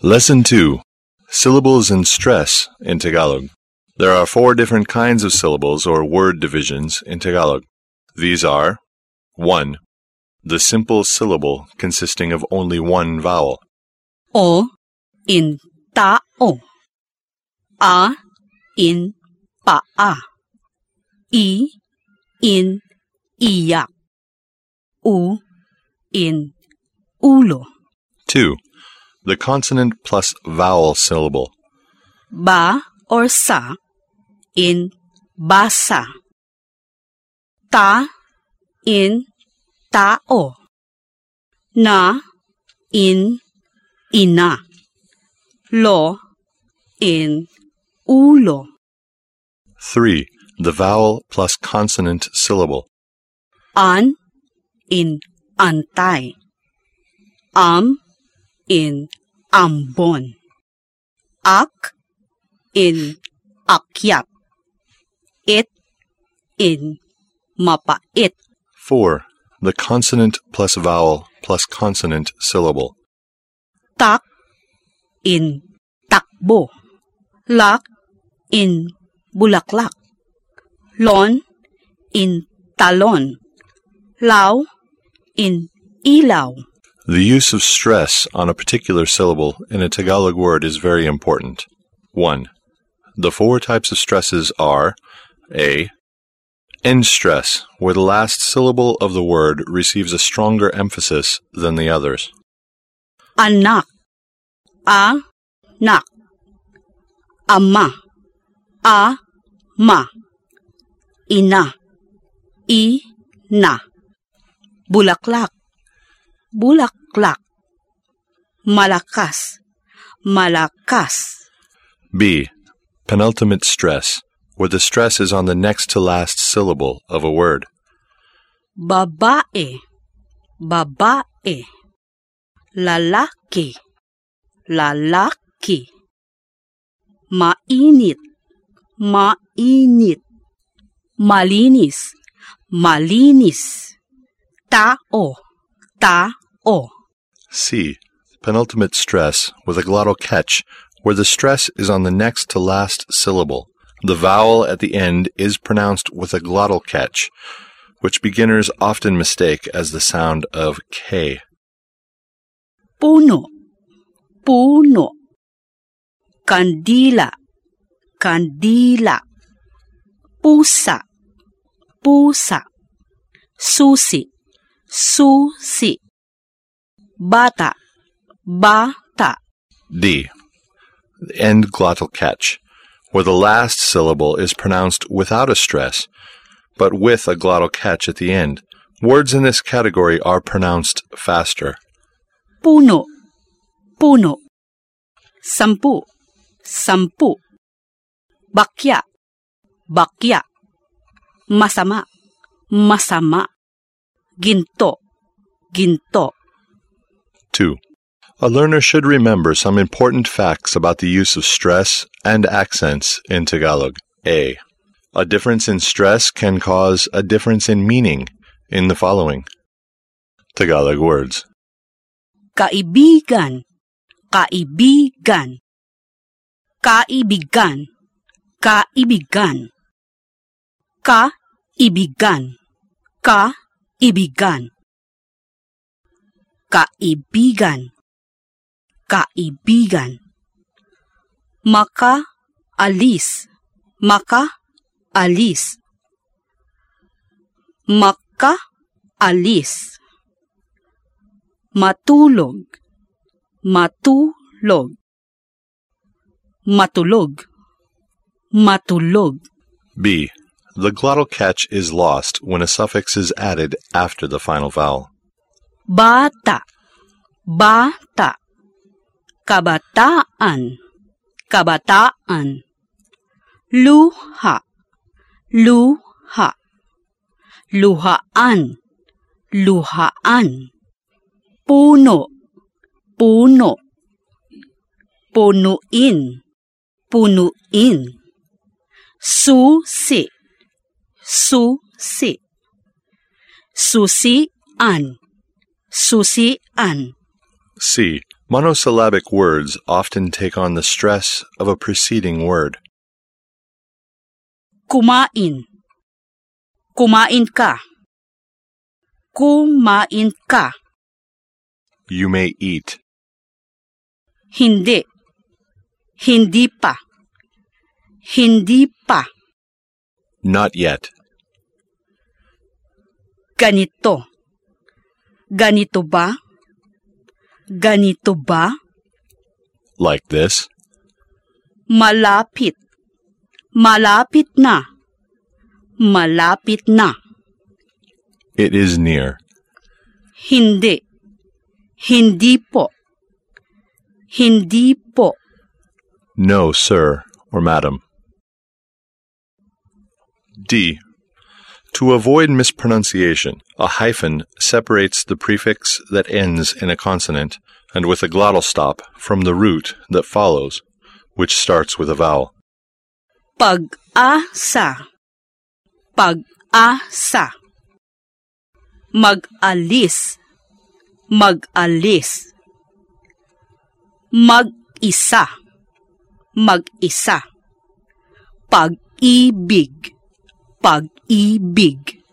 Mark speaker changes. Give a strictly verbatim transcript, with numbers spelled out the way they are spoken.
Speaker 1: Lesson two. Syllables and stress in Tagalog. There are four different kinds of syllables or word divisions in Tagalog. These are one. The simple syllable consisting of only one vowel.
Speaker 2: O in tao. A in paa. I in iyak. U in ulo.
Speaker 1: two. The consonant plus vowel syllable.
Speaker 2: Ba or sa in basa. Ta in tao. Na in ina. Lo in ulo.
Speaker 1: three. The vowel plus consonant syllable.
Speaker 2: An in antay. Am in ambon. Ak in akyat. It in mapait.
Speaker 1: four. The consonant plus vowel plus consonant syllable.
Speaker 2: Tak in takbo. Lak in bulaklak. Lon in talon. Law in ilaw.
Speaker 1: The use of stress on a particular syllable in a Tagalog word is very important. one. The four types of stresses are A. End stress, where the last syllable of the word receives a stronger emphasis than the others.
Speaker 2: Anak. A. Nak. Ama. A. Ma. Ina. I. Na. Bulaklak. Bulaklak. Malakas. Malakas.
Speaker 1: B. Penultimate stress, where the stress is on the next to last syllable of a word.
Speaker 2: Babae. Babae. Lalaki. Lalaki. Mainit. Mainit. Malinis. Malinis. Tao. Tao.
Speaker 1: C. Penultimate stress with a glottal catch, where the stress is on the next to last syllable. The vowel at the end is pronounced with a glottal catch, which beginners often mistake as the sound of K.
Speaker 2: Puno. Puno. Kandila. Kandila. Pusa. Pusa. Susi. Susi. Bata. Bata.
Speaker 1: D. The end glottal catch, where the last syllable is pronounced without a stress, but with a glottal catch at the end. Words in this category are pronounced faster.
Speaker 2: Puno. Puno. Sampu. Sampu. Bakya. Bakya. Masama. Masama. Ginto. Ginto.
Speaker 1: two. A learner should remember some important facts about the use of stress and accents in Tagalog. A. A difference in stress can cause a difference in meaning in the following Tagalog words.
Speaker 2: Kaibigan. Kaibigan. Kaibigan. Kaibigan. Kaibigan. Kaibigan. Kaibigan. Kaibigan. Maka alis. Maka alis. Maka alis. Matulog. Matulog. Matulog. Matulog.
Speaker 1: B. The glottal catch is lost when a suffix is added after the final vowel.
Speaker 2: Bata. Bata. Kabataan. Kabataan. Luha. Luha. Luhaan. Luhaan. Puno. Puno. Punuin. Punuin. Susi. Susi. Susian. Susian.
Speaker 1: C. Monosyllabic words often take on the stress of a preceding word.
Speaker 2: Kumain. Kumain ka. Kumain ka.
Speaker 1: You may eat.
Speaker 2: Hindi. Hindi pa. Hindi pa.
Speaker 1: Not yet.
Speaker 2: Ganito. Ganito ba? Ganito ba?
Speaker 1: Like this.
Speaker 2: Malapit. Malapit na. Malapit na.
Speaker 1: It is near.
Speaker 2: Hindi. Hindi po. Hindi po.
Speaker 1: No, sir or madam. D. To avoid mispronunciation, a hyphen separates the prefix that ends in a consonant and with a glottal stop from the root that follows, which starts with a vowel.
Speaker 2: Pag-asa. Pag-asa. Mag-alis. Mag-alis. Mag-isa. Mag-isa. Pag-ibig. Pag-ibig.